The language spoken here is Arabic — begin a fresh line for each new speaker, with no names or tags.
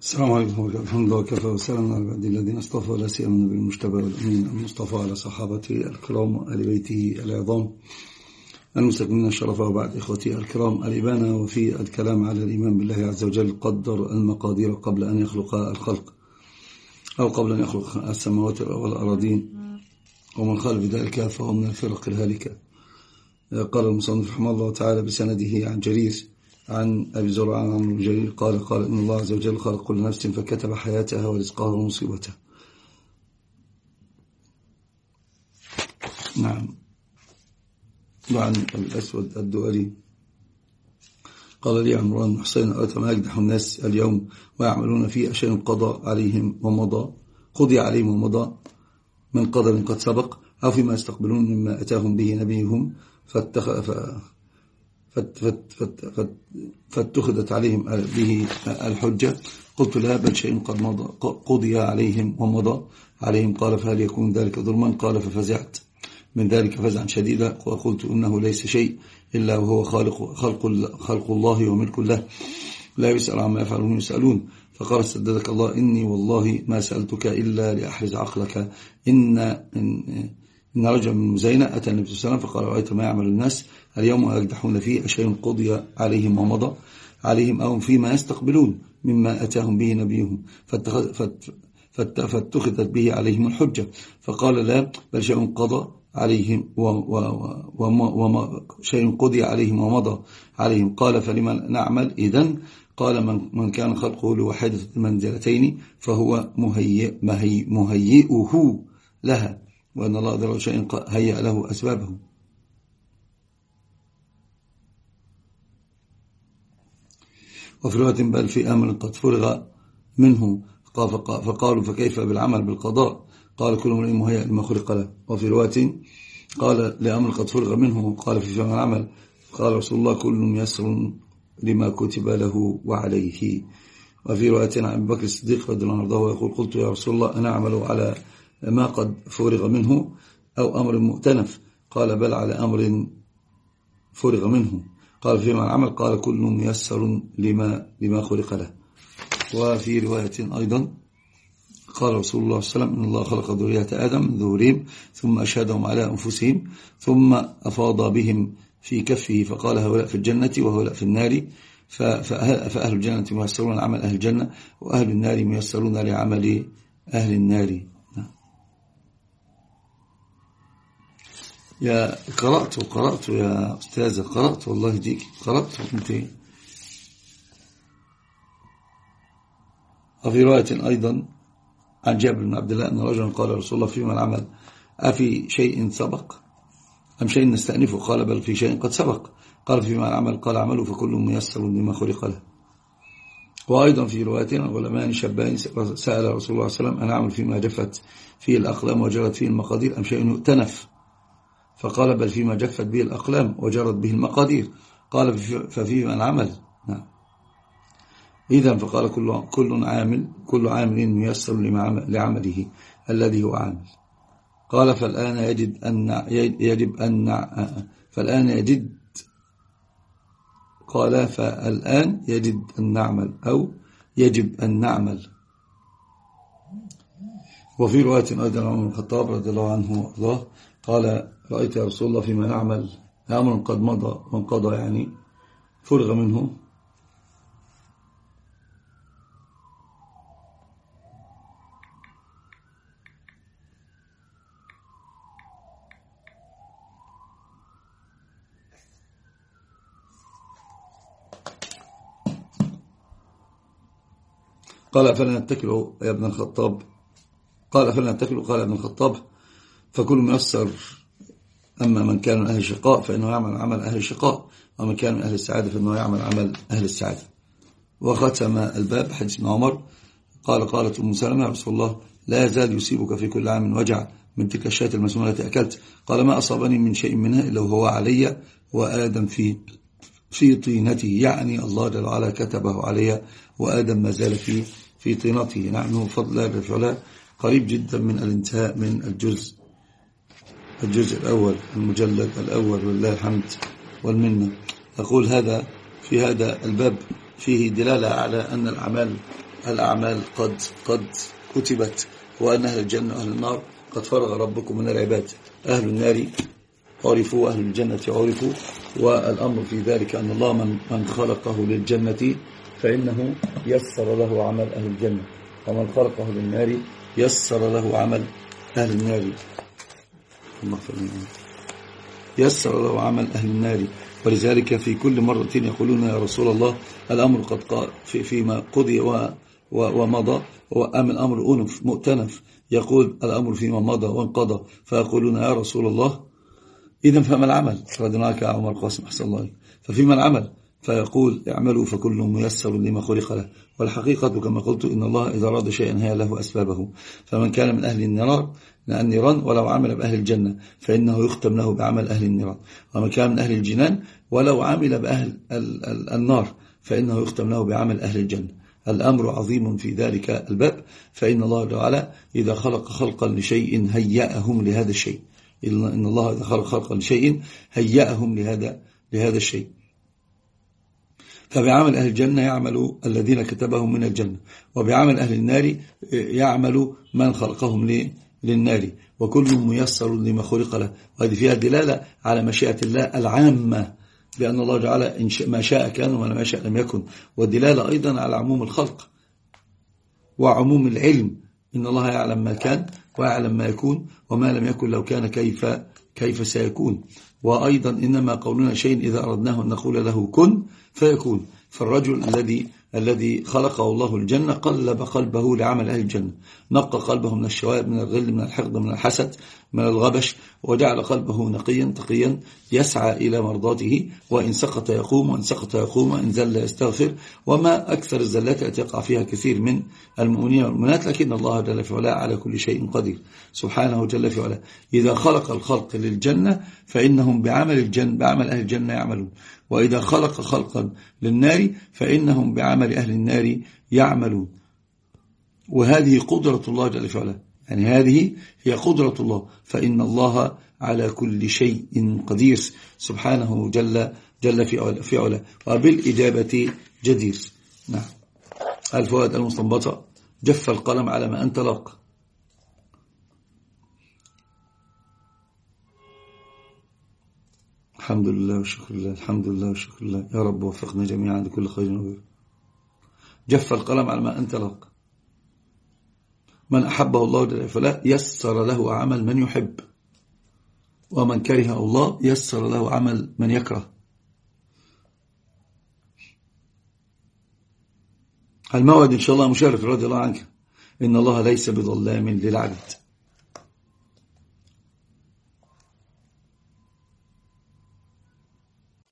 السلام عليكم ورحمة الله. الحمد لله وكفى وسلام على عباد الذين اصطفى، لا سيما النبي المجتبى والأمين المصطفى على صحابته الكرام وآل بيته العظام المستكملين الشرف. وبعد إخوتي الكرام، الإبانة وفي الكلام على الإيمان بالله عز وجل قدر المقادير قبل أن يخلق الخلق، أو قبل أن يخلق السماوات والأراضين، ومن خالف ذلك فهو من الفرق الهالكة. قال المصنف رحمه الله تعالى بسنده عن جرير عن أبي زرع عن عمرو بن جرير قال إن الله عز وجل خلق كل نفس فكتب حياتها ورزقها ومصيبتها. نعم. وعن الأسود الدؤلي قال لي عمران بن حسين أرأيت ما يجدح الناس اليوم ويعملون في أشياء قضى عليهم ومضى من قدر قد سبق، أو فيما يستقبلون مما أتاهم به نبيهم فاتخذت عليهم به الحجة. قلت لا، بل شيء قد قضي عليهم ومضى عليهم. قال فهل يكون ذلك ظلما؟ قال ففزعت من ذلك فزعا شديدا، وقلت إنه ليس شيء إلا وهو خلق الله وملك له، لا يسأل عما يفعلون يسألون. فقال سددك الله إني والله ما سألتك إلا لأحرز عقلك. إن رجل من مزينة أتى النبي صلى الله عليه وسلم فقال رأيت ما يعمل الناس اليوم ويجدحون فيه أشياء قضي عليهم ومضى عليهم، أو فيما يستقبلون مما أتاهم به نبيهم فاتخذت به عليهم الحجة. فقال لا، بل شيء قضى عليهم شيء قضي عليهم ومضى عليهم. قال فلما نعمل إذن؟ قال من كان خلقه لوحدة المنزلتين فهو مهيئه لها، وأن الله ذر شيء هيأ له أسبابه. وفي رواية بل في أمر قد فرغ منه فقالوا فكيف بالعمل بالقضاء؟ قال كل امرئ مهيأ لما خلق له. وفي رواية قال لأمر قد فرغ منه قال في فهم العمل قال رسول الله كل ميسر لما كتب له وعليه. وفي رواية عن أبي بكر الصديق رضي الله عنه يقول قلت يا رسول الله أنا أعمل على ما قد فرغ منه أو أمر مؤتنف؟ قال بل على أمر فرغ منه. قال فيما العمل قال كل ميسر لما خلق له. وفي رواية أيضا قال رسول الله صلى الله عليه وسلم إن الله خلق ذرية آدم من ظهورهم ثم أشهدهم على أنفسهم ثم أفاض بهم في كفه فقال هؤلاء في الجنة وهؤلاء في النار، فأهل الجنة ميسرون لعمل أهل الجنة وأهل النار ميسرون لعمل أهل النار. يا قرأت يا أستاذة، قرأت والله ديك قرأت انت. وفي رواية أيضا عن جابر بن عبد الله أن رجلا قال رسول الله فيما العمل أفي شيء سبق أم شيء نستأنفه؟ قال بل في شيء قد سبق. قال فيما العمل قال عمله فكل ميسر لما خلق له. وأيضا في رواية غلامان شابان سأل رسول الله صلى الله عليه وسلم أن أعمل فيما جفت فيه الأقلام وجرت فيه المقادير أم شيء يؤتنف؟ فقال بل فيما جفت به الأقلام وجرت به المقادير. قال ففيما العمل. نعم. إذن فقال كل عامل ميسر لعمله الذي هو عامل. قال فالآن يجد أن نعمل أو يجب أن نعمل. وفي رواية أيضا عمر بن الخطاب رضي الله عنه الله قال رأيت يا رسول الله فيما نعمل أمر قد مضى وانقضى، يعني فرغ منه. قال فلا نتكل يا ابن الخطاب. قال ابن الخطاب فكل ميسر، أما من كان من أهل الشقاء فإنه يعمل عمل أهل الشقاء، ومن كان من أهل السعادة فإنه يعمل عمل أهل السعادة. وختم الباب حديث ابن عمر قالت أم سلمة يا رسول الله لا يزال يصيبك في كل عام وجع من تلك الشاة المسمومة التي أكلت؟ قال ما أصابني من شيء منها إلا وهو علي وآدم في طينته، يعني الله جل وعلا كتبه علي وآدم ما زال في طينته. نحن بفضل الله بالفعلاء قريب جدا من الانتهاء من الجزء الأول المجلد الأول، والله الحمد والمنة. أقول هذا في هذا الباب فيه دلالة على أن الأعمال الأعمال قد كتبت، وأن أهل الجنة وأهل النار قد فرغ ربكم من العباد. أهل النار عرفوا وأهل الجنة عرفوا، والأمر في ذلك أن الله من خلقه للجنة فإنه يسر له عمل أهل الجنة، ومن خلقه للنار يسر له عمل أهل النار. يسر له عمل أهل النار. ولذلك في كل مرة يقولون يا رسول الله الأمر قد فيما قضي ومضى، وأم الأمر أنف مؤتنف، يقول الأمر فيما مضى وانقضى، فيقولون يا رسول الله إذن فما العمل؟ ردناك يا عمر قاسم أحسن الله، ففيما العمل؟ فيقول اعملوا فكل ميسر لما خلق له. والحقيقة كما قلت إن الله إذا أراد شيئا هي له أسبابه. فمن كان من أهل النيران ولو عمل بأهل الجنة فإنه يختم له بعمل أهل النيران، ومن كان من أهل الجنان ولو عمل بأهل النار فإنه يختم له بعمل أهل الجنة. الأمر عظيم في ذلك الباب، فإن الله تعالى إذا خلق خلقا لشيء هيأهم لهذا الشيء. إن الله إذا خلق خلقا لشيء هيأهم لهذا الشيء. فبعمل أهل الجنة يعمل الذين كتبهم من الجنة، وبعمل أهل النار يعمل من خلقهم للنار، وكل ميسر لما خلق له. وهذه فيها دلالة على مشيئة الله العامة، بأن الله تعالى ما شاء كان وما لم يشاء لم يكن. والدلالة أيضا على عموم الخلق وعموم العلم، إن الله يعلم ما كان ويعلم ما يكون، وما لم يكن لو كان كيف سيكون. وأيضا إنما قولنا شيء إذا أردناه أن نقول له كن فيكون. فالرجل الذي خلقه الله الجنة قلب قلبه لعمل أهل الجنة، نقى قلبه من الشوائب، من الغل، من الحقد، من الحسد، من الغبش، وجعل قلبه نقيا تقيا يسعى إلى مرضاته، وإن سقط يقوم، وإن سقط يقوم، وإن زل يستغفر. وما أكثر الزلات التي يقع فيها كثير من المؤمنين والمؤمنات، لكن الله جل في علاه على كل شيء قدير سبحانه جل في علاه. إذا خلق الخلق للجنة فإنهم بعمل أهل الجنة يعملون، وإذا خلق خلقا للنار فإنهم بعمل أهل النار يعملون. وهذه قدرة الله جل في علاه، يعني هذه هي قدرة الله، فإن الله على كل شيء قدير سبحانه جل في علاه، وبالإجابة جدير. نعم. الفوائد المستنبطة: جف القلم على ما أنت لاق. الحمد لله والشكر لله، الحمد لله والشكر لله، يا رب وفقنا جميعا لكل خير وخير. جف القلم على ما أنت لاق. من أحبه الله جل فلا يسر له عمل من يحب، ومن كره الله يسر له عمل من يكره. الموعد إن شاء الله مشرف رضي الله عنك: إن الله ليس بظلام للعبد.